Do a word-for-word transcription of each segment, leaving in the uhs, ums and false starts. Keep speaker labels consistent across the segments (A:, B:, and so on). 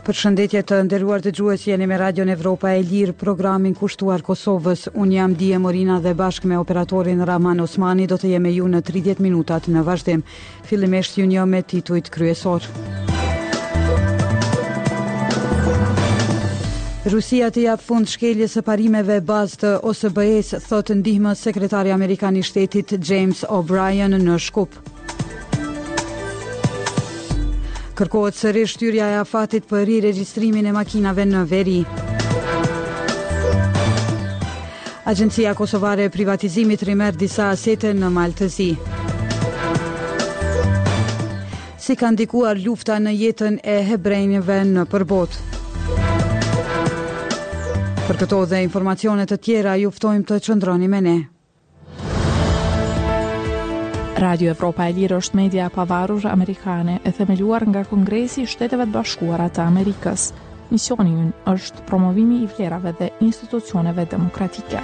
A: Përshëndetje të nderuar dëgjues, jeni me Radion Evropa e Lirë, programin kushtuar Kosovës. Unë jam Dije Morina dhe bashkë me operatorin Rahman Osmani do të jemi ju në tridhjetë minutat në vazhdim. Fillimisht ju një me titujt kryesor. Rusia të jap fund shkeljes së parimeve bazë të O S B E-s, thotë ndihmës sekretari amerikan i shtetit James O'Brien në Shkup. Kërkohet sërish shtyrja e afatit për riregjistrimin e makinave në veri. Agjencia Kosovare e Privatizimit rimer disa asete në Maltëzi. Si ka ndikuar lufta në jetën e hebrejve në përbot. Për këto dhe informacione të tjera ju ftojmë të qëndroni me ne.
B: Radio Evropa e Lirë është media e pavarur amerikane e themeluar nga Kongresi i Shteteve të Bashkuara të Amerikës. Misioni i ynë është promovimi i vlerave dhe institucioneve demokratike.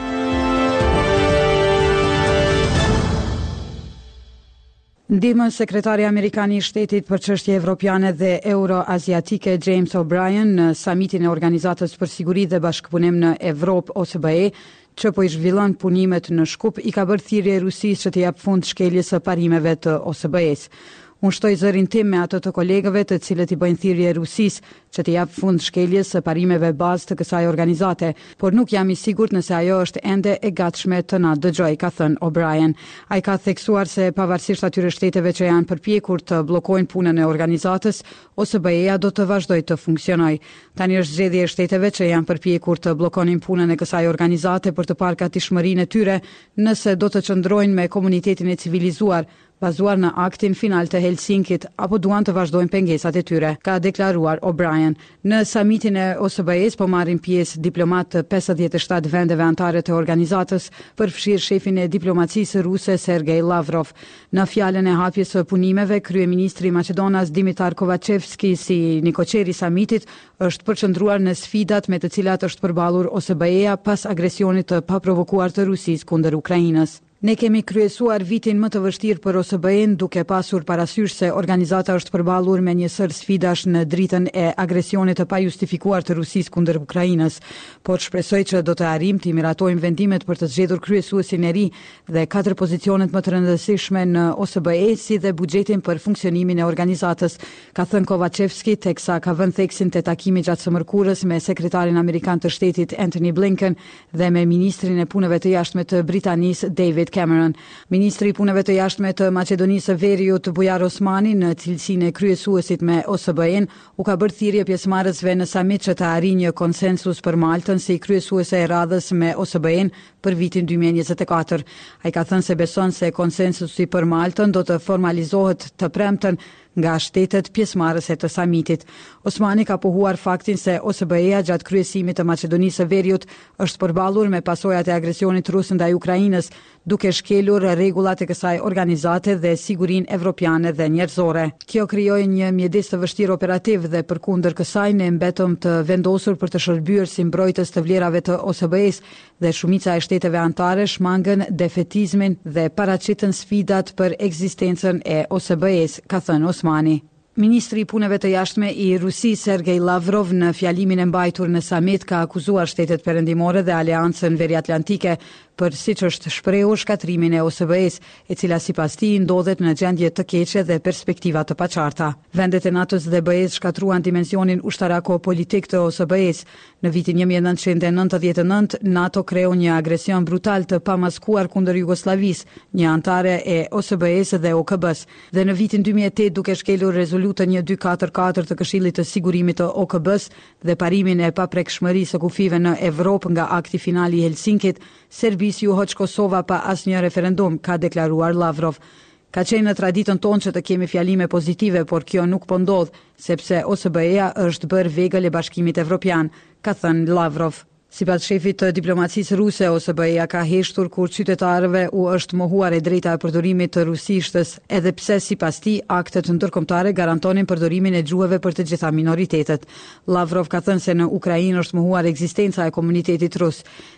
A: Ndihmës sekretari amerikan i shtetit për çështje evropiane dhe euroaziatike James O'Brien në samitin e Organizatës për Siguri dhe Bashkëpunim në Evropë O S B E, që po i zhvillon punimet në Shkup, i ka bërë thirrje Rusisë që të jap fund shkeljes së parimeve të O S B E-s. Unë shtoj zërin tim me ato të kolegëve të cilët i bëjnë thirrje Rusisë që të jap fund shkeljes së parimeve bazë të kësaj organizate, por nuk jam i sigurt nëse ajo është ende e gatshme të na dëgjoj, ka thënë O'Brien. Ai ka theksuar se pavarësisht atyre shteteve që janë përpjekur të bllokojnë punën e organizatës, O S B E-ja do të vazhdojë të funksionojë. Tani është zgjedhja e shteteve që janë përpjekur të bllokonin punën e kësaj organizate për të parë gatishmërinë e tyre nëse do të qëndrojnë me komunitetin e civilizuar bazuar në aktin final të Helsinkit apo duan të vazhdojnë pengesat e tyre, ka deklaruar O'Brien. Në samitin e O S B E-s po marrin pjesë diplomat të pesëdhjetë e shtatë vendeve anëtare të organizatës, përfshirë shefin e diplomacisë ruse Sergej Lavrov. Në fjalën e hapjes së punimeve, kryeministri i Maqedonas Dimitar Kovacevski, si nikoqeri i samitit, është përqendruar në sfidat me të cilat është përballur O S B E-ja pas agresionit të paprovokuar të Rusisë kundër Ukrainës. Ne kemi kryesuar vitin më të vështirë për O S B E-n duke pasur parasysh se organizata është përballur me një sër sfidash në dritën e agresionit të pajustifikuar të Rusisë kundër Ukrainës, por shpresoj që do të arrijmë të miratojmë vendimet për të zgjedhur kryesuesin e ri dhe katër pozicionet më të rëndësishme në O S B E, si dhe buxhetin për funksionimin e organizatës, ka thënë Kovacevski, teksa ka vënë theksin te takimi gjatë së mërkurës me sekretarin amerikan të shtetit Antony Blinken dhe me ministrin e punëve të jashtme të Britanisë David Cameron. Ministri i punëve të jashtme të Maqedonisë së Veriut Bujar Osmani, në cilësinë e kryesuesit me O S B E-n, u ka bërë thirrje pjesëmarrësve në samit që të arrijë një konsensus për Maltën si kryesuese e radhës me O S B E-n për vitin dy mijë e njëzet e katër. Ai ka thënë se beson se konsensusi për Maltën do të formalizohet të premten nga shtetet pjesëmarrëse të samitit. Osmani ka pohuar faktin se O S B E-ja gjatë kryesimit të Maqedonisë së Veriut është përballur me pasojat e agresionit rus ndaj Ukrainës, duke shkelur rregullat e kësaj organizate dhe sigurinë evropiane dhe njerëzore. Kjo krijoi një mjedis të vështirë operativ dhe përkundër kësaj ne mbetëm të vendosur për të shërbyer si mbrojtës të vlerave të O S B E-s dhe shumica e shteteve anëtare shmangën defetizmin dhe paraqitën sfidat për ekzistencën e O S B E-s, ka thënë Osmani. Ministri i punëve të jashtme i Rusisë Sergej Lavrov në fjalimin e mbajtur në samit ka akuzuar shtetet perëndimore dhe Aleancën Veriatlantike për, siç është shprehur, shkatrimin e O S B E-s, e cila sipas tij ndodhet në gjendje të keqe dhe perspektiva të paqarta. Vendet e NATO-s dhe B E-s shkatruan dimensionin ushtarako-politik të O S B E-s. Në vitin një mijë e nëntëqind e nëntëdhjetë e nëntë, NATO kreu një agresion brutal të pamaskuar kundër Jugosllavisë, një anëtare e O S B E-s dhe O K B-s. Dhe në vitin dy mijë e tetë, duke shkelur rezolutën një dy katër katër të Këshillit të Sigurimit të O K B-s dhe parimin e paprekshmërisë së kufive në Evropë nga akti final i Helsinkit, Serbisë ju hoq Kosova pa asnjë referendum, ka deklaruar Lavrov. Ka qenë në traditën tonë që të kemi fjalime pozitive, por kjo nuk po ndodh, sepse O S B E-ja është bërë vegël e Bashkimit Evropian, ka thënë Lavrov. Sipas shefit të diplomacisë ruse, O S B E-ja ka heshtur kur qytetarëve u është mohuar e drejta e përdorimit të rusishtës, edhe pse sipas tij aktet ndërkombëtare garantonin përdorimin e gjuhëve për të gjitha minoritetet. Lavrov ka thënë se në Ukrainë është mohuar ekzistenca e komunitetit rus.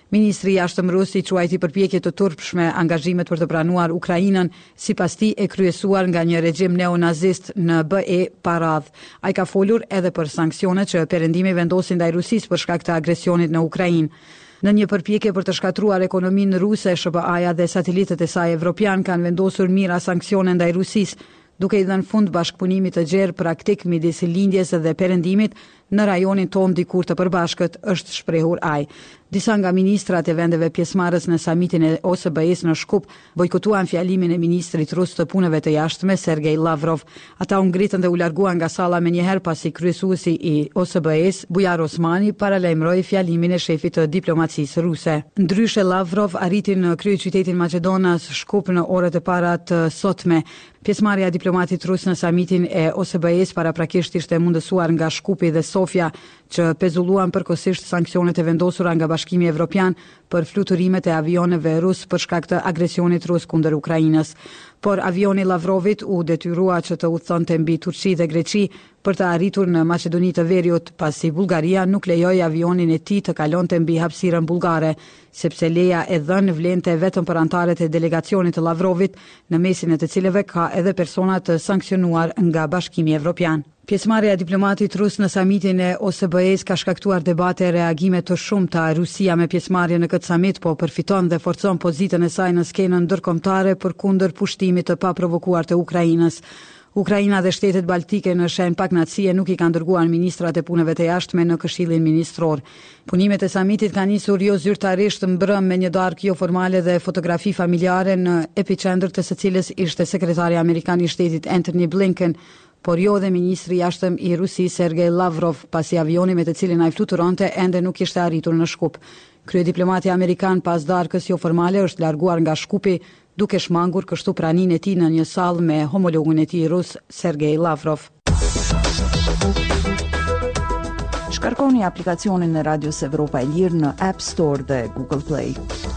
A: Ministri i jashtëm rus i quajti përpjekje të turpshme angazhimet për të pranuar Ukrainën, sipas tij e kryesuar nga një regjim neonazist në B E pa radh. Ai ka folur edhe për sanksionet që perëndimi vendosin ndaj Rusisë për shkak të agresionit në Ukrainë. Në një përpjekje për të shkatruar ekonominë ruse, S B A-ja dhe satelitët e saj evropian kanë vendosur mira sanksione ndaj Rusisë, duke i dhënë fund bashkëpunimit të gjerë praktik midis lindjes dhe perëndimit në rajonin tonë dikur të përbashkët, është shprehur ai. Disa nga ministrat e vendeve pjesëmarrës në samitin e O S B E-s në Shkup bojkotuan fjalimin e ministrit rus të punëve të jashtme Sergej Lavrov. Ata u ngritën dhe u larguan nga salla menjëherë pasi kryesuesi i O S B E-s, Bujar Osmani, paralajmëroi fjalimin e shefit të diplomacisë ruse. Ndryshe, Lavrov arriti në kryeqytetin Maqedonas Shkup në orët e para të sotme. Pjesëmarrja e diplomatit rus në samitin e O S B E-s paraprakisht ishte mundësuar nga Shkupi dhe Sofia, që pezulluan përkohësisht sanksionet e vendosura nga Bashkimi Evropian për fluturimet e avioneve rus për shkak të agresionit rus kundër Ukrainës. Por avioni Lavrovit u detyrua që të udhëtonte mbi Turqi dhe Greqi për të arritur në Maqedoni të Veriut, pasi Bullgaria nuk lejoi avionin e tij të kalonte mbi hapësirën bullgare, sepse leja e dhënë vlente vetëm për anëtarët e delegacionit të Lavrovit, në mesin e të cilëve ka edhe persona të sanksionuar nga Bashkimi Evropian. Pjesëmarrja e diplomatit rus në samitin e O S B E-s ka shkaktuar debate e reagime të shumta. Rusia me pjesëmarrje në këtë samit po përfiton dhe forcon pozitën e saj në skenën ndërkombëtare përkundër pushtimit të paprovokuar të Ukrainës. Ukraina dhe shtetet baltike në shenjë pakënaqësie nuk i kanë dërguar ministrat e punëve të jashtme në Këshillin Ministror. Punimet e samitit kanë nisur jo zyrtarisht mbrëm me një darkë jo formale dhe fotografi familjare, në epicentër të së cilës ishte sekretari amerikan i shtetit Antony Blinken, por jo dhe ministri i jashtëm i Rusisë Sergej Lavrov, pasi avioni me të cilin ai fluturonte ende nuk ishte arritur në Shkup. Kryediplomati amerikan pas darkës jo formale është larguar nga Shkupi, duke shmangur kështu praninë e tij në një sallë me homologun e tij rus Sergej Lavrov.
C: Shkarkoni aplikacionin e Radios Evropa e Lirë në App Store dhe Google Play.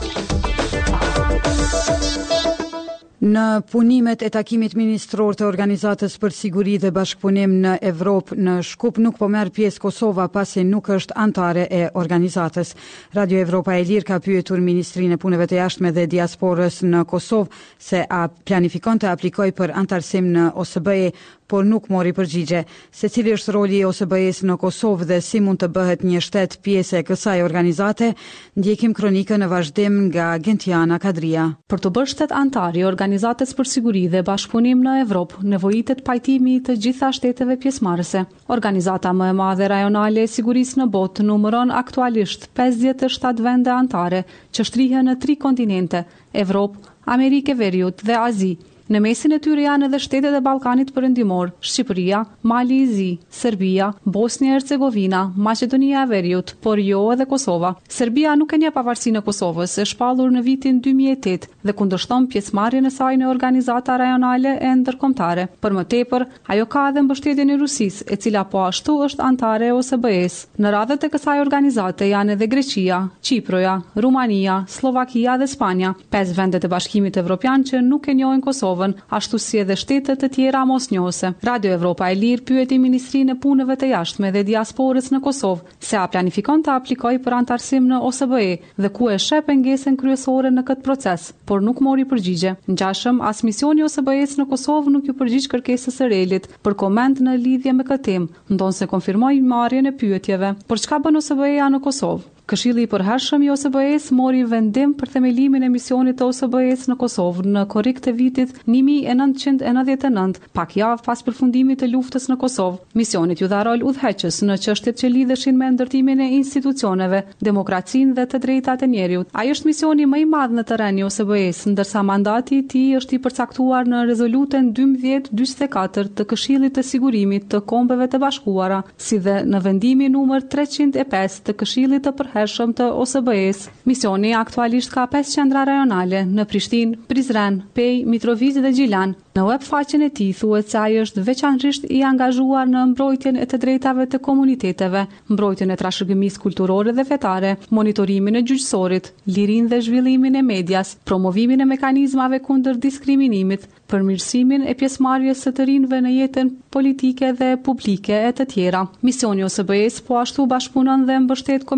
A: Në punimet e takimit ministror të Organizatës për Siguri dhe Bashkëpunim në Evropë në Shkup nuk po merr pjesë Kosova pasi nuk është anëtare e organizatës. Radio Evropa e Lirë ka pyetur Ministrinë e Punëve të Jashtme dhe Diasporës në Kosovë se a planifikon të aplikojë për anëtarësim në O S B E, por nuk mori përgjigje. Se cili është roli i O S B E-s në Kosovë dhe si mund të bëhet një shtet pjesë e kësaj organizate, ndjekim kronikën në vazhdim nga Gentiana Kadria.
D: Për të bërë shtet antar i Organizatës për Siguri dhe Bashkëpunim në Evropë, nevojitet pajtimi të gjitha shteteve pjesëmarrëse. Organizata më e madhe rajonale e sigurisë në botë numëron aktualisht pesëdhjetë e shtatë vende anëtare që shtrihen në tri kontinente: Evropë, Amerikë e Veriut dhe Azi. Në mesin e tyre janë edhe shtetet e Ballkanit Perëndimor, Shqipëria, Mali i Zi, Serbia, Bosnia e Hercegovina, Maqedonia e Veriut, por jo edhe Kosova. Serbia nuk e njeh pavarësinë e Kosovës, e shpallur në vitin dy mijë e tetë dhe kundërshton pjesëmarrjen e saj në organizata rajonale e ndërkombëtare. Për më tepër, ajo ka edhe mbështetjen e Rusisë, e cila po ashtu është anëtare e O S B E-s. Në radhët e kësaj organizate janë edhe Greqia, Çiproja, Rumania, Slovakia dhe Spanja, pesë vendet e Bashkimit Evropian që nuk e njohin Kosovën, ashtu si edhe shtetet të tjera mosnjohëse. Radio Evropa e Lirë pyeti Ministrinë e Punëve të Jashtme dhe Diasporës në Kosovë se a planifikon të aplikojë për anëtarësim në O S B E dhe ku e sheh pengesën kryesore në këtë proces, por nuk mori përgjigje. Ngjashëm, as misioni i O S B E-s në Kosovë nuk ju përgjigj kërkesës së Relit për koment në lidhje me këtë temë, ndonse konfirmoi marrjen e pyetjeve. Por çka bën O S B E-ja në Kosovë? Këshilli i përhershëm i O S B E-s mori vendim për themelimin e misionit të O S B E-s në Kosovë në korrik të vitit një mijë e nëntëqind e nëntëdhjetë e nëntë, pak javë pas përfundimit të luftës në Kosovë. Misionit ju dha rol udhëheqës në çështjet që lidheshin me ndërtimin e institucioneve, demokracinë dhe të drejtat e njerëzit. Ai është misioni më i madh në terren i O S B E-s, ndërsa mandati i tij është i përcaktuar në rezolutën dymbëdhjetë njëzet e katër të Këshillit të Sigurimit të Kombeve të Bashkuara, si dhe në vendimin numër treqind e pesë të Këshillit të përhershëm të O S B E-s. Misioni aktualisht ka pesë qendra rajonale në Prishtinë, Prizren, Pej, Mitrovic dhe Gjilan. Në web faqen e tij thuhet se ai është veçanërisht i angazhuar në mbrojtjen e të drejtave të komuniteteve, mbrojtjen e trashëgimisë kulturore dhe fetare, monitorimin e gjyqësorit, lirinë dhe zhvillimin e medias, promovimin e mekanizmave kundër diskriminimit, përmirësimin e pjesëmarrjes së të rinjve në jetën politike dhe publike e të tjera. Misioni i O S B E-s po ashtu bashkëpunon dhe mbështet Komisionin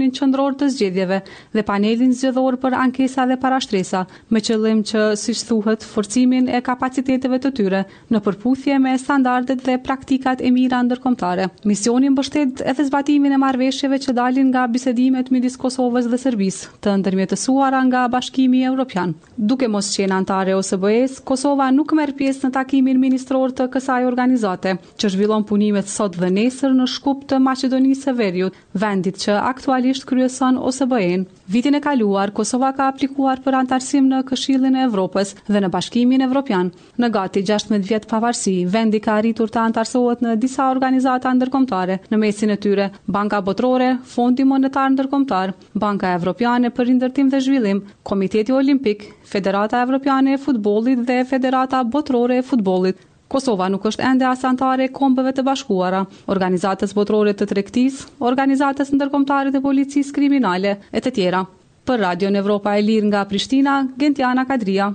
D: misionin qendror të zgjedhjeve dhe panelin zgjedhor për ankesa dhe parashtresa, me qëllim që, siç thuhet, forcimin e kapaciteteve të tyre në përputhje me standardet dhe praktikat e mira ndërkombëtare. Misioni mbështet edhe zbatimin e marrëveshjeve që dalin nga bisedimet midis Kosovës dhe Serbisë, të ndërmjetësuara nga Bashkimi Evropian. Duke mos qenë antare o S B E-s, Kosova nuk merr pjesë në takimin ministror të kësaj organizate, që zhvillon punimet sot dhe nesër në Shkup të Maqedonisë së Veriut, vendit që aktualisht kryeson O S B E-n. Vitin e kaluar, Kosova ka aplikuar për antarësim në Këshillin e Evropës dhe në Bashkimin Evropian. Në gati gjashtëdhjetë vjet pavarësi, vendi ka arritur të antarësohet në disa organizata ndërkombëtare, në mesin e tyre Banka Botërore, Fondi Monetar Ndërkombëtar, Banka Evropiane për Rindërtim dhe Zhvillim, Komiteti Olimpik, Federata Evropiane e Futbollit dhe Federata Botërore e Futbollit. Kosova nuk është ende as antare e Kombeve të Bashkuara, Organizatës Botërore të Tregtisë, Organizatës Ndërkombëtare të Policisë Kriminale e të tjera. Për Radion Evropa e Lirë nga Prishtina, Gentiana Kadria.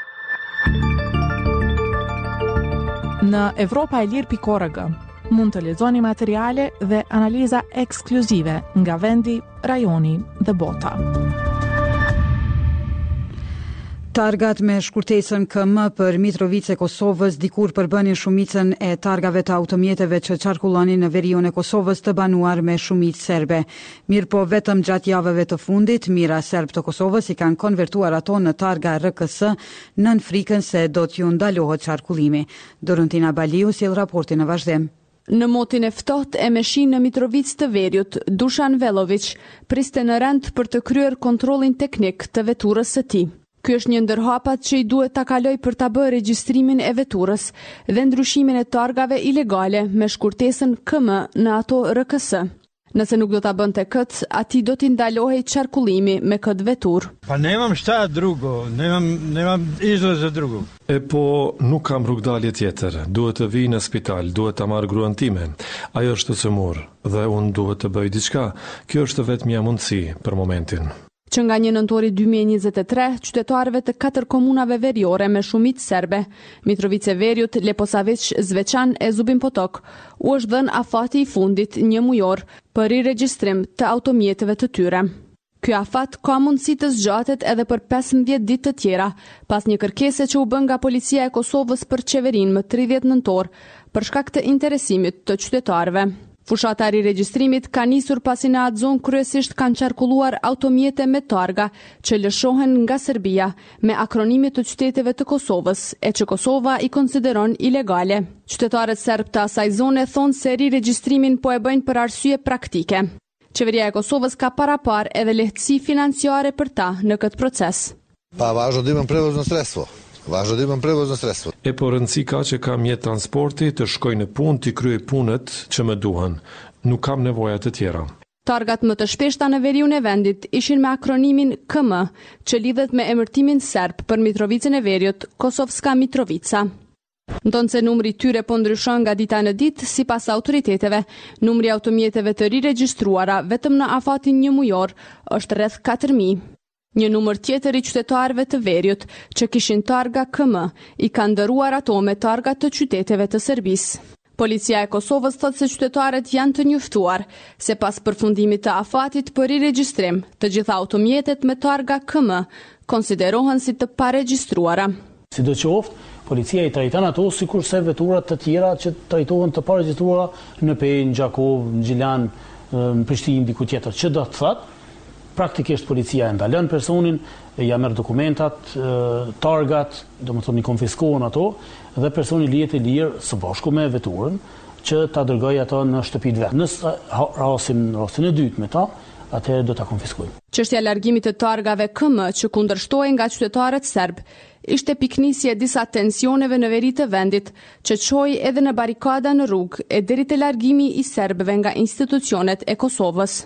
B: Në Evropa e Lirë pikë org mund të lexoni materiale dhe analiza ekskluzive nga vendi, rajoni dhe bota.
A: Targat me shkurtesën K M për Mitrovice e Kosovës dikur përbënin shumicën e targave të automjeteve që qarkullonin në veriun e Kosovës të banuar me shumicë serbe. Mirë po vetëm gjatë javëve të fundit, mira serb të Kosovës i kanë konvertuar ato në targa R K S nën frikën se do t'ju ndalohet qarkullimi. Dorontina Baliu sjell raportin në vazhdim.
E: Në motin e ftohtë e meshin në Mitrovic të Veriut, Dušan Velović priste në rend për të kryer kontrollin teknik të veturës së tij. Ky është një ndër hapat që i duhet ta kaloj për ta bërë regjistrimin e veturës dhe ndryshimin e targave ilegale me shkurtesën K M në ato R K S. Nëse nuk do ta bënte kët, atij do t'i ndalohej qarkullimi me këtë veturë.
F: Pa nemam šta drugo, nemam nemam izlaz za drugo.
G: E po nuk kam rrugdalje tjetër. Duhet të vij në spital, duhet ta marr gruan time. Ajo është sëmur dhe unë duhet të bëj diçka. Kjo është vetëm një mundësi për momentin.
E: Që nga një nëntori dy mijë e njëzet e tre, qytetarëve të katër komunave veriore me shumicë serbe, Mitrovice Veriut, Leposavić, Zveçan e Zubin Potok, u është dhënë afati i fundit një mujor për riregjistrim të automjeteve të tyre. Ky afat ka mundësi të zgjatet edhe për pesëmbëdhjetë ditë të tjera, pas një kërkese që u bën nga policia e Kosovës për qeverinë më tridhjetë nëntor, për shkak të interesimit të qytetarëve. Fushata e riregjistrimit ka nisur pasi në atë zonë kryesisht kanë qarkulluar automjete me targa që lëshohen nga Serbia me akronime të qyteteve të Kosovës, e që Kosova i konsideron ilegale. Qytetarët serb të asaj zone thonë se riregjistrimin po e bëjnë për arsye praktike. Qeveria e Kosovës ka parapar edhe lehtësi financiare për ta në këtë proces.
H: Pa važno da imam prevozno sredstvo. Važno da imam prevozno sredstvo.
G: E po rëndësi ka që kam mjet transporti të shkoj në punë, të kryej punët që më duhen. Nuk kam nevoja të tjera.
E: Targat më të shpeshta në veriun e vendit ishin me akronimin K M, që lidhet me emërtimin serb për Mitrovicën e Veriut, Kosovska Mitrovica. Ndonë se numri tyre po ndryshon nga dita në ditë, sipas autoriteteve, numri automjeteve të riregjistruara vetëm në afatin një mujor është rreth katër mijë. Një numër tjetër i qytetarëve të Veriut që kishin targa K M i kanë ndëruar ato me targa të qyteteve të Serbisë. Policia e Kosovës thotë se qytetarët janë të njoftuar se pas përfundimit të afatit për riregjistrim, të gjitha automjetet me targa K M konsiderohen si të paregjistruara.
I: Sidoqoftë, policia i trajton ato sikurse veturat të tjera që trajtohen të paregjistruara në Pejë, në Gjakov, në Gjilan, në Prishtinë, diku tjetër. Që do të thotë, praktikisht policia e ndalon personin, ja merr dokumentat, targat, domethënë i konfiskohen ato dhe personi lihet i lirë së bashku me veturën që ta dërgojë ato në shtëpitë vet. Nëse rasin rastin e dytë me ta, atëherë do ta konfiskojmë.
E: Çështja e largimit të targave K M që kundërshtohen nga qytetarët serb ishte piknisje e disa tensioneve në veri të vendit, që çoi edhe në barikada në rrugë e deri te largimi i serbëve nga institucionet e Kosovës.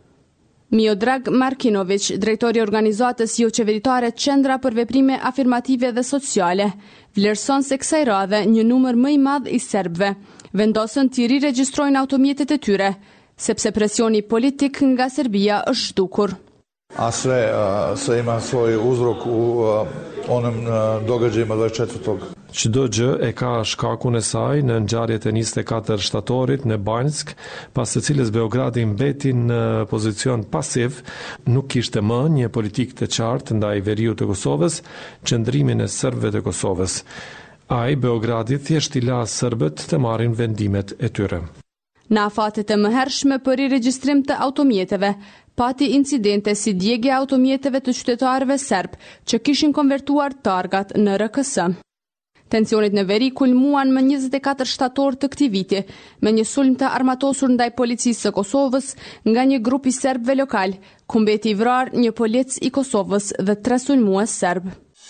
E: Miodrag Markinović, drejtori i organizatës jo qeveritare Qendra për veprime afirmative dhe sociale, vlerëson se kësaj radhe një numër më i madh i serbëve vendosën të riregjistrojnë automjetet e tyre, sepse presioni politik nga Serbia është zhdukur.
H: A sve, sve ima svoj uzrok u onim događajima dvadeset četvrtog
G: Çdo gjë e ka shkakun e saj në ngjarjet e njëzet e katër shtatorit në Banjsk, pas së cilës Beogradi mbeti në pozicion pasiv, nuk kishte më një politikë të qartë ndaj veriut të Kosovës, qëndrimin e serbëve të Kosovës. Ai Beogradi thjesht i la serbët të marrin vendimet e tyre.
E: Në afatet e mëhershme për i regjistrim të automjeteve, pati incidente si djegja e automjeteve të qytetarëve serb që kishin konvertuar targat në R K S. Tensionit në veri kulmuan më njëzet e katër shtator të këtij viti, me një sulm të armatosur ndaj policisë së Kosovës nga një grup i serbëve lokal, ku mbeti i vrarë një polic i Kosovës dhe tre sulmues serb.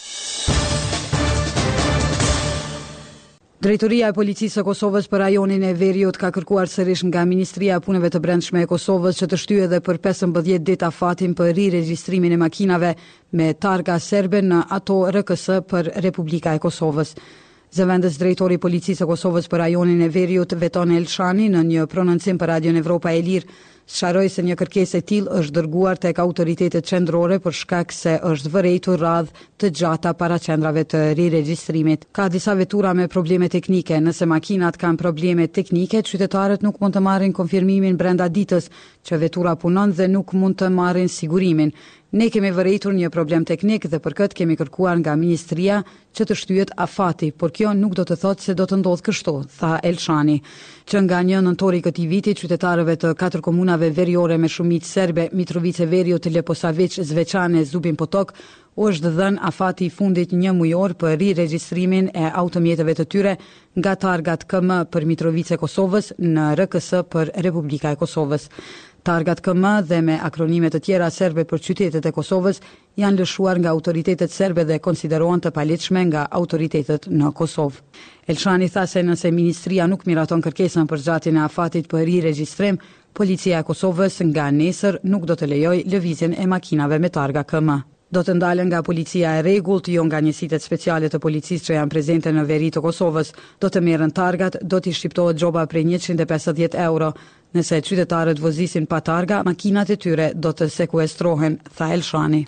A: Drejtoria e Policisë së Kosovës për rajonin e Veriut ka kërkuar sërish nga Ministria e Punëve të Brendshme e Kosovës që të shtyjë edhe për pesëmbëdhjetë ditë afatin për riregjistrimin e makinave me targa serbe në ato R K S për Republika e Kosovës. Zëvendës drejtori i Policisë së Kosovës për rajonin e Veriut, Veton Elshani, në një prononcim për Radion Evropa e Lirë, sharoi se një kërkesë e tillë është dërguar tek autoritetet qendrore për shkak se është vërejtur radhë të gjata para qendrave të riregjistrimit. Ka disa vetura me probleme teknike. Nëse makinat kanë probleme teknike, qytetarët nuk mund të marrin konfirmimin brenda ditës që vetura punon dhe nuk mund të marrin sigurimin. Ne kemi vërejtur një problem teknik dhe për këtë kemi kërkuar nga Ministria që të shtyhet afati, por kjo nuk do të thotë se do të ndodhë kështu, tha Elshani. Që nga një nëntori këtij viti, qytetarëve të katër komunave veriore me shumicë serbe, Mitrovice Veriut, Leposavić, Zveçane, Zubin Potok, u është dhënë afati i fundit një mujor për riregjistrimin e automjeteve të tyre nga targat K M për Mitrovice Kosovës në R K S për Republika e Kosovës. Targat K M dhe me akronime të tjera serbe për qytetet e Kosovës janë lëshuar nga autoritetet serbe dhe konsiderohen të paligjshme nga autoritetet në Kosovë. Elshani tha se nëse Ministria nuk miraton kërkesën për zgjatjen e afatit për riregjistrim, Policia e Kosovës nga nesër nuk do të lejojë lëvizjen e makinave me targa K M. Do të ndalen nga policia e rregullt, jo nga njësitet speciale të policisë që janë prezente në veri të Kosovës. Do të merren targat, do t'i shqiptohet gjoba prej njëqind e pesëdhjetë euro. Nëse qytetarët vozisin pa targa, makinat e tyre do të sekuestrohen, tha Elshani.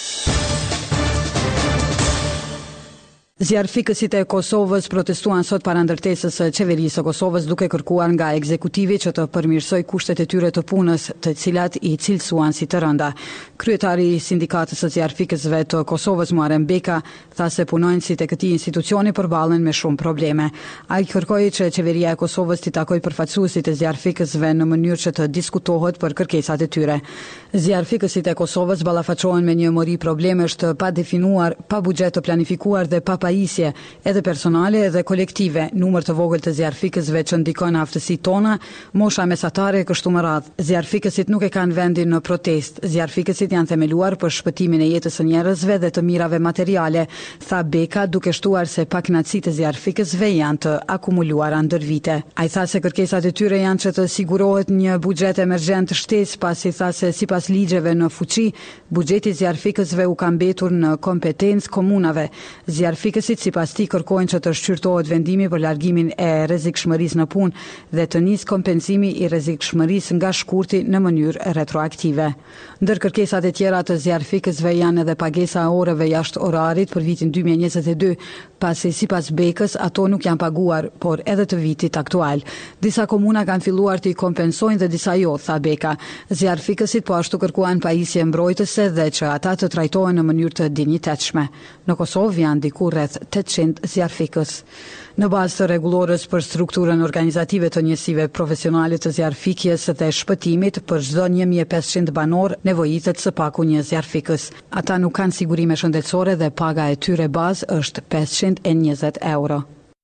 A: Zjarfikësit e Kosovës protestuan sot para ndërtesës së qeverisë së Kosovës duke kërkuar nga ekzekutivi që të përmirësoj kushtet e tyre të punës, të cilat i cilësuan si të rënda. Kryetari i sindikatës së zjarfikësve të Kosovës, Muharrem Beka, tha se punonjësit e këtij institucioni përballen me shumë probleme. Ai kërkoi që qeveria e Kosovës t'i takojë përfaqësuesit e zjarfikësve në mënyrë që të diskutohet për kërkesat e tyre. Zjarfikësit e Kosovës ballafaqohen me një mori problemesh të pa definuar, pa buxhet të planifikuar dhe pa pajisje, edhe personale edhe kolektive, numër të vogël të zjarfikësve që ndikojnë në aftësitë tona, mosha mesatare kështu më radh. Zjarfikësit nuk e kanë vendin në protest. Zjarfikësit janë themeluar për shpëtimin e jetës së njerëzve dhe të mirave materiale, tha Beka, duke shtuar se pakënaqësitë e zjarfikësve janë të akumuluara ndër vite. Ai tha se kërkesat e tyre janë që të sigurohet një buxhet emergjent shtesë, pasi tha se sipas ligjeve në fuqi, buxheti i zjarfikësve u ka mbetur në kompetencë komunave. Zjarfikësit sipas tij kërkojnë që të shqyrtohet vendimi për largimin e rrezikshmërisë në punë dhe të nisë kompensimi i rrezikshmërisë nga shkurti në mënyrë retroaktive. Ndër kërkesat e tjera të zjarfikësve janë edhe pagesa e orëve jashtë orarit për vitin dy mijë e njëzet e dy, pasi sipas Bekës ato nuk janë paguar, por edhe të vitit aktual. Disa komuna kanë filluar të i kompensojnë dhe disa jo, tha Beka. Zjarfikësit po ashtu kërkuan pajisje mbrojtëse dhe që ata të trajtohen në mënyrë të dinjitetshme. Në Kosovë janë diku rreth tetëqind zjarfikës. Në bazë të rregullorës për strukturën organizative të njësive profesionale të zjarfikjes dhe shpëtimit, për çdo një mijë e pesëqind banor nevojitet së paku një zjarfikës. Ata nuk kanë sigurime shëndetësore dhe paga e tyre bazë është pesëqind e njëzet euro.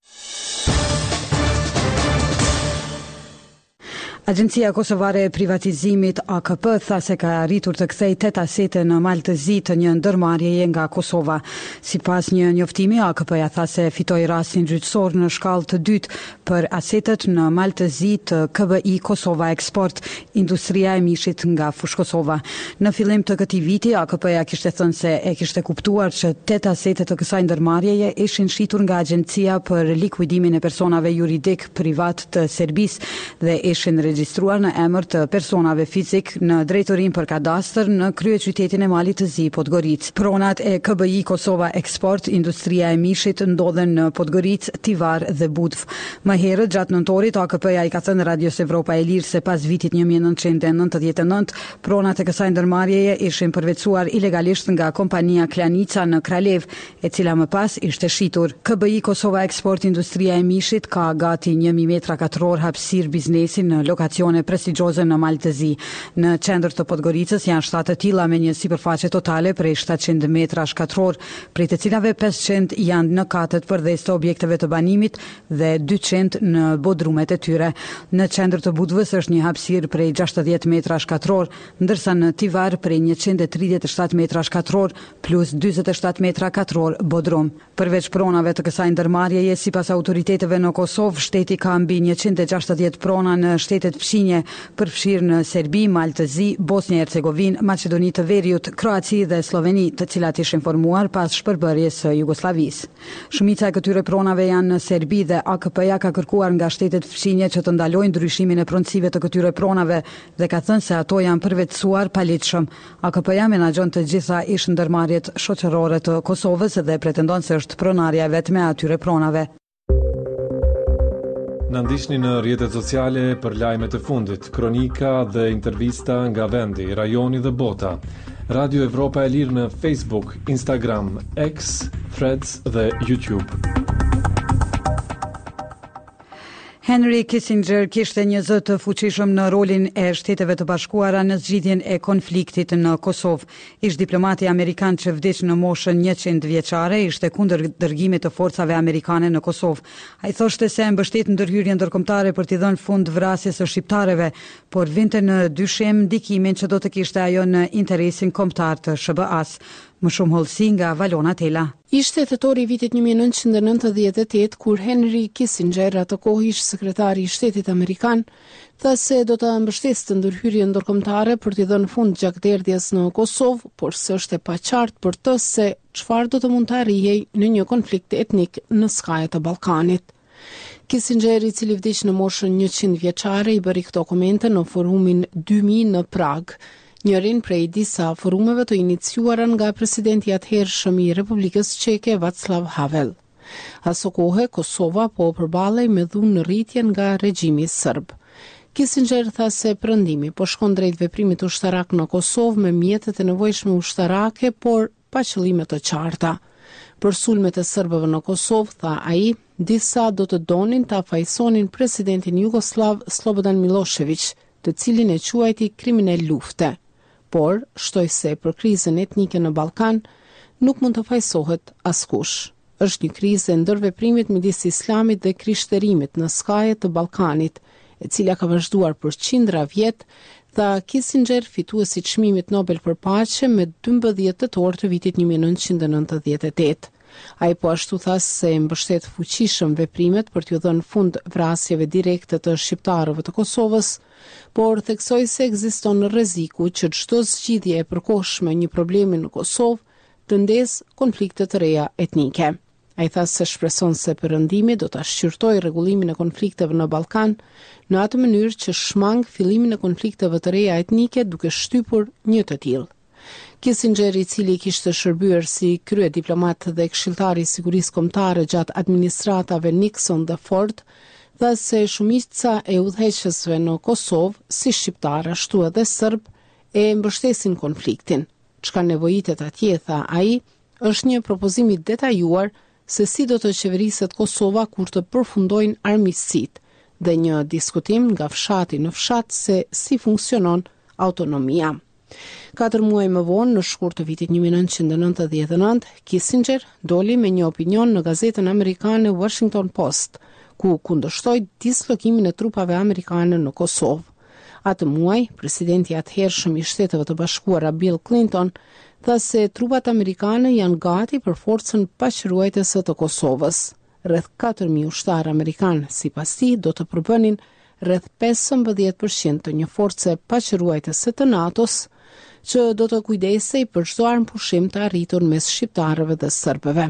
A: Agjencia Kosovare e Privatizimit A K P tha se ka arritur të kthejë tetë asete në Maltëzi të një ndërmarrjeje nga Kosova. Sipas një njoftimi, A K P-ja tha se fitoi rastin gjyqësor në shkallë të dytë për asetet në Maltëzi të K B I Kosova Export, industria e mishit nga fush Kosova. Në fillim të këtij viti, A K P-ja kishte thënë se e kishte kuptuar që tetë asete të kësaj ndërmarrjeje ishin shitur nga Agjencia për Likuidimin e Personave Juridik Privat të Serbisë dhe ishin regjistruar në emër të personave fizik në drejtorinë për kadastër në kryeqytetin e Malit të Zi, Podgoricë. Pronat e K B I Kosova Eksport, industria e mishit ndodhen në Podgoricë, Tivar dhe Budv. Më herët gjatë nëntorit A K P-ja i ka thënë Radios Evropa e Lirë se pas vitit një mijë e nëntëqind e nëntëdhjetë e nëntë, pronat e kësaj ndërmarrjeje ishin përveçuar ilegalisht nga kompania Klanica në Kralev, e cila më pas ishte shitur. K B I Kosova Eksport, industria e mishit ka gati një mijë metra katror hapësirë biznesi në lokacione prestigjioze në Mal të Zi. Në qendër të Podgoricës janë shtatë të tilla me një sipërfaqe totale prej tetëqind metra shkatror, prej të cilave pesëqind janë në katët përdes të objekteve të banimit dhe dyqind në bodrumet e tyre. Në qendër të Budvës është një hapësirë prej gjashtëdhjetë metra shkatror, ndërsa në Tivar prej njëqind e tridhjetë e shtatë metra shkatror plus dyzet e shtatë metra katror bodrum. Përveç pronave të kësaj ndërmarrjeje, sipas autoriteteve në Kosovë, shteti ka mbi njëqind e gjashtëdhjetë prona në shtetet fqinje, përfshirë në Serbi, Mal të Zi, Bosnjë e Hercegovinë, Maqedoni të Veriut, Kroaci dhe Sloveni, të cilat ishin formuar pas shpërbërjes së Jugosllavisë. Shumica e këtyre pronave janë në Serbi dhe A K P-ja ka kërkuar nga shtetet fqinje që të ndalojnë ndryshimin e pronësive të këtyre pronave dhe ka thënë se ato janë përvetësuar paligjshëm. A K P-ja menaxhon të gjitha ish ndërmarrjet shoqërore të Kosovës dhe pretendon se është pronarja vetme e atyre pronave.
G: Në ndiqni në rrjetet sociale për lajmet e fundit, kronika dhe intervista nga vendi, rajoni dhe bota. Radio Evropa e Lirë në Facebook, Instagram, X, Threads dhe YouTube.
A: Henry Kissinger kishte një zë të fuqishëm në rolin e Shteteve të Bashkuara në zgjidhjen e konfliktit në Kosovë. Ish diplomati amerikan që vdiq në moshën njëqind vjeçare ishte kundër dërgimit të forcave amerikane në Kosovë. Ai thoshte se mbështet ndërhyrjen ndërkombëtare për t'i dhënë fund vrasjes së shqiptarëve, por vinte në dyshim ndikimin që do të kishte ajo në interesin kombëtar të S B A-s. Më shumë hollësi nga Valona Tela.
E: Ishte tetori i vitit një mijë e nëntëqind e nëntëdhjetë e tetë kur Henry Kissinger, atë kohë ish sekretari i Shtetit Amerikan, tha se do të mbështeste ndërhyrjen ndërkombëtare për t'i dhënë fund gjakderdhjes në Kosovë, por se është e paqartë për të se çfarë do të mund të arrijej në një konflikt etnik në skajet e Ballkanit. Kissinger, i cili vdiq në moshën njëqind vjeçare, i bëri këto komente në forumin dy mijë në Prag, njërin prej disa forumeve të iniciuara nga presidenti atëhershëm i Republikës Çeke Václav Havel. Aso kohë Kosova po përballej me dhunë rritje nga regjimi serb. Kissinger tha se perëndimi po shkon drejt veprimit ushtarak në Kosovë me mjetet e nevojshme ushtarake, por pa qëllime të qarta. Për sulmet e serbëve në Kosovë, tha ai, disa do të donin ta fajsonin presidentin jugoslav Slobodan Milošević, të cilin e quajti kriminal lufte. Por, shtoj se për krizën etnike në Ballkan nuk mund të fajsohet askush. Është një krizë ndërveprimit midis islamit dhe krishterimit në skajet të Ballkanit, e cila ka vazhduar për qindra vjet, tha Kissinger, fituesi i çmimit Nobel për paqe me dymbëdhjetë tetor të vitit një mijë e nëntëqind e nëntëdhjetë e tetë. Ai po ashtu tha se mbështet fuqishëm veprimet për t'u dhënë fund vrasjeve direkte të shqiptarëve të Kosovës, por theksoi se ekziston rreziku që çdo zgjidhje e përkohshme një problemi në Kosovë të ndesë konflikte të reja etnike. Ai tha se shpreson se perëndimi do ta shqyrtojë rregullimin e konflikteve në Ballkan në atë mënyrë që shmang fillimin e konflikteve të reja etnike duke shtypur një të tillë. Kissinger, i cili kishte shërbyer si krye diplomat dhe këshilltar i sigurisë kombëtare gjatë administratave Nixon dhe Ford, tha se shumica e udhëheqësve në Kosovë, si shqiptar ashtu edhe serb, e mbështesin konfliktin. Çka nevojitet atje, tha ai, është një propozim i detajuar se si do të qeveriset Kosova kur të përfundojnë armiqësitë dhe një diskutim nga fshati në fshat se si funksionon autonomia. Katër muaj më vonë, në shkurt të vitit një mijë e nëntëqind e nëntëdhjetë e nëntë, Kissinger doli me një opinion në gazetën amerikane Washington Post, ku kundërshtoi dislokimin e trupave amerikane në Kosovë. Atë muaj, presidenti atëhershëm i Shteteve të Bashkuara Bill Clinton tha se trupat amerikane janë gati për forcën paqëruajtëse të Kosovës. Rreth katër mijë ushtarë amerikanë, sipas tij, do të përbënin rreth pesëmbëdhjetë përqind të një force paqëruajtëse të NATO-s, që do të kujdesej për çdo armë pushim të arritur mes shqiptarëve dhe serbëve.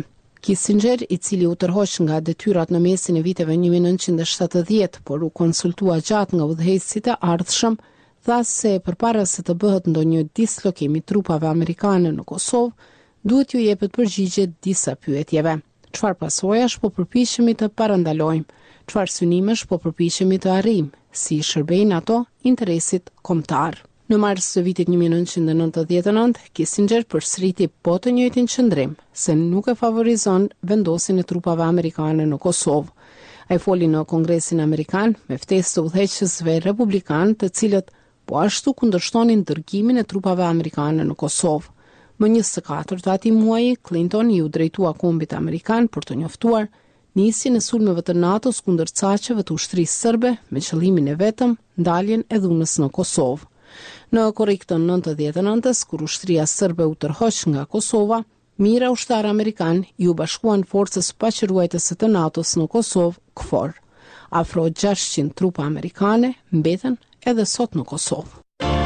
J: Kissinger, i cili u tërhoq nga detyrat në mesin e viteve një mijë e nëntëqind e shtatëdhjetë, por u konsultua gjatë nga udhëheqësit e ardhshëm, tha se përpara se të bëhet ndonjë dislokim i trupave amerikane në Kosovë, duhet ju jepet përgjigje disa pyetjeve. Çfarë pasojash po përpiqemi të parandalojmë? Çfarë synimesh po përpiqemi të arrijmë? Si shërbejnë ato interesit kombëtar? Në mars të vitit një mijë e nëntëqind e nëntëdhjetë e nëntë, Kissinger përsëriti po të njëjtin qëndrim, se nuk e favorizon vendosjen e trupave amerikane në Kosovë. Ai foli në Kongresin Amerikan me ftesë të udhëheqësve republikanë, të cilët po ashtu kundërshtonin dërgimin e trupave amerikane në Kosovë. Më njëzet e katërt të atij muaji, Clinton i u drejtua kombit amerikan për të njoftuar nisjen e sulmeve të NATO-s kundër caqeve të ushtrisë serbe me qëllimin e vetëm ndaljen e dhunës në Kosovë. Në korrik të nëntëdhjetë e nëntës, kur ushtria serbe u tërhoq nga Kosova, mijëra ushtarë amerikan i u bashkuan forcës paqëruajtëse të NATO-s në Kosovë, KFOR. Afro gjashtëqind trupa amerikane mbeten edhe sot në Kosovë.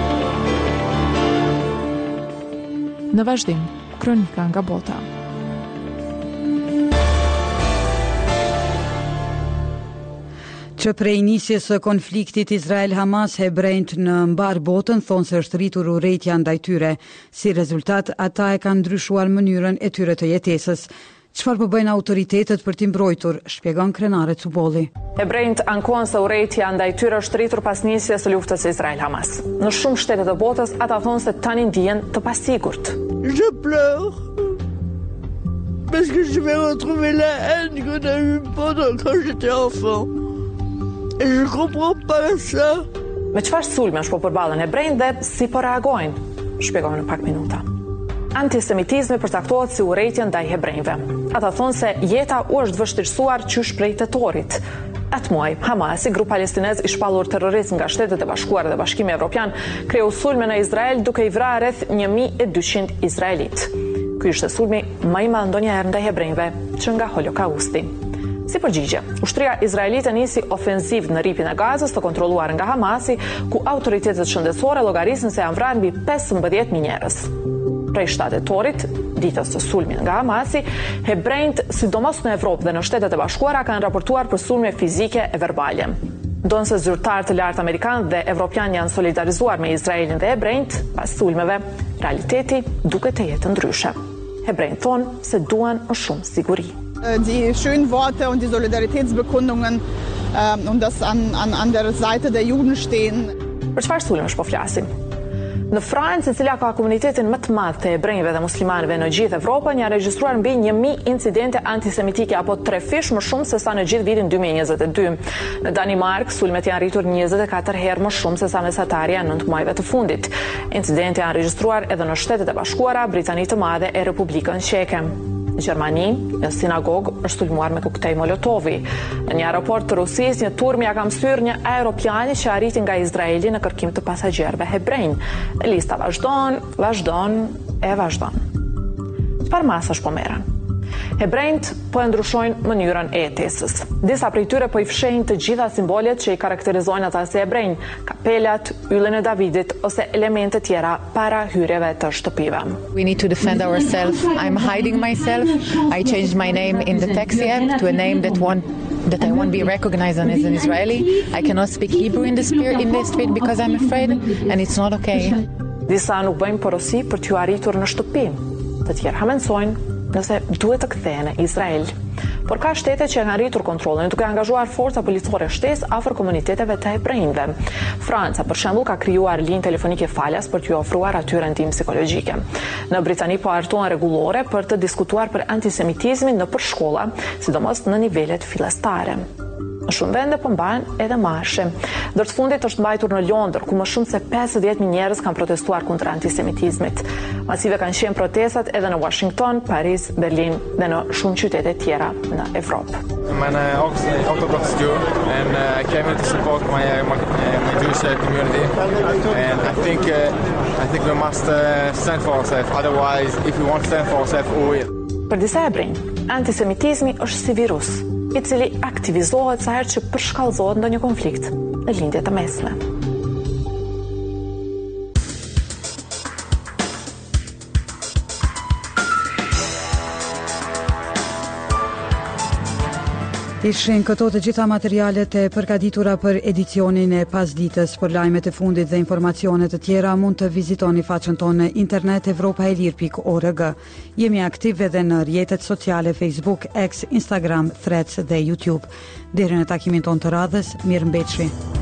B: Në vazhdim, kronika nga bota.
A: Që prej nisjes së konfliktit Izrael-Hamas, hebrejt në mbar botën thonë se është rritur urrejtja ndaj tyre. Si rezultat, ata e kanë ndryshuar mënyrën e tyre të jetesës. Çfarë po bëjnë autoritetet për t'i mbrojtur, shpjegon Krenare Cubolli.
K: Hebrejt ankohen se urrejtja ndaj tyre është rritur pas nisjes së luftës së Izrael-Hamas. Në shumë shtete të botës, ata thonë se tani ndihen të pasigurt.
L: Je pleure. Parce que je vais retrouver la haine qu'on a eue pendant quand j'étais enfant. Et je comprends pas ça.
K: Me çfarë sulmesh po përballen hebrejt dhe si po reagojnë? Shpjegojmë në pak minuta. Antisemitizmi përcaktohet si urrejtje ndaj hebrejve. Ata thonë se jeta u është vështirësuar qysh prej tetorit. Atë muaj, Hamasi, grup palestinez i shpallur terrorist nga Shtetet e Bashkuara dhe Bashkimi Evropian, kreu sulme në Izrael duke i vrarë rreth një mijë e dyqind izraelit. Ky ishte sulmi më i madh ndonjëherë ndaj hebrejve që nga Holokausti. Si përgjigje, ushtria izraelite nisi ofensiv në rripin e Gazës të kontrolluar nga Hamasi, ku autoritetet shëndetësore llogarisën se janë vrarë mbi pesëmbëdhjetë mijë njerëz. Prej shtatëtorit, ditës së sulmit nga Hamasi, hebrejt, sidomos në Evropë dhe në Shtetet e Bashkuara, kanë raportuar për sulme fizike e verbale. Ndonse zyrtarë të lartë amerikanë dhe evropian janë solidarizuar me Izraelin dhe hebrejt, pas sulmeve, realiteti duket të jetë ndryshe. Hebrejt thonë se duan më shumë siguri.
M: Die schönen Worte und die Solidaritätsbekundungen äh, und das an, an, an der Seite der Juden stehen.
K: Për çfarë sulmesh po flasim? Në Francë, e cila ka komunitetin më të madh të hebrejve dhe muslimanëve në gjithë Evropën, janë regjistruar mbi një mijë incidente antisemitike, apo tre fish më shumë se sa në gjithë vitin dy mijë e njëzet e dy. Në Danimark, sulmet janë rritur njëzet e katër herë më shumë se sa mesatarja në nëntë muajve të fundit. Incidente janë regjistruar edhe në Shtetet e Bashkuara, Britani të Madhe e Republikën Çeke. Në Gjermani, një sinagog është sulmuar me koktej Molotovi. Në një aeroport të Rusisë, një turm ja ka msyrë një aeroplani që arriti nga Izraeli në kërkim të pasagjerëve hebrejnë. Lista vazhdon, vazhdon e vazhdon. Çfarë masash po merren? Hebrejt po e ndryshojnë mënyrën e jetesës. Disa prej tyre po i fshehin të gjitha simbolet që i karakterizojnë ata si hebrejnë, kapelat, yllën e Davidit ose elemente tjera para hyrjeve të shtëpive.
N: We need to defend ourselves. I'm hiding myself. I changed my name in the taxi app to a name that won't that I won't be recognized as an Israeli. I cannot speak Hebrew in the spirit in the street because I'm afraid and it's not okay.
K: Disa nuk bëjnë porosi për t'ju arritur në shtëpi. Të tjerë hamensojnë nëse duhet të kthehen në Izrael. Por ka shtete që kanë arritur kontrollin duke angazhuar forca policore shtesë afër komuniteteve të hebrejve. Franca, për shembull, ka krijuar linjë telefonike falas për t'ju ofruar atyre ndihmë psikologjike. Në Britani po hartohen rregullore për të diskutuar për antisemitizmin nëpër shkolla, sidomos në nivelet fillestare. Në shumë vende po mbahen edhe marshe. Ndër të fundit është mbajtur në Londër, ku më shumë se pesëdhjetë mijë njerëz kanë protestuar kundër antisemitizmit. Masive kanë qenë protestat edhe në Washington, Paris, Berlin dhe në shumë qytete tjera në Evropë.
O: I'm an uh, Orthodox Jew and uh, I came here to support my, uh, my, uh, my Jewish uh, community and I think, uh, I think we must uh, stand for ourselves, otherwise if we want to stand for ourselves, we will.
K: Për disa hebrejnë, antisemitizmi është si virus, i cili aktivizohet sa herë që përshkallëzohet ndonjë konflikt në lindje të mesme.
A: Ishin këto të gjitha materialet e përgatitura për edicionin e pasditës. Për lajmet e fundit dhe informacione të tjera mund të vizitoni faqen tonë në internet evropa e lir pikë org. Jemi aktiv edhe në rrjetet sociale Facebook, X, Instagram, Threads dhe YouTube. Deri në takimin tonë të radhës, mirëmbëjtje.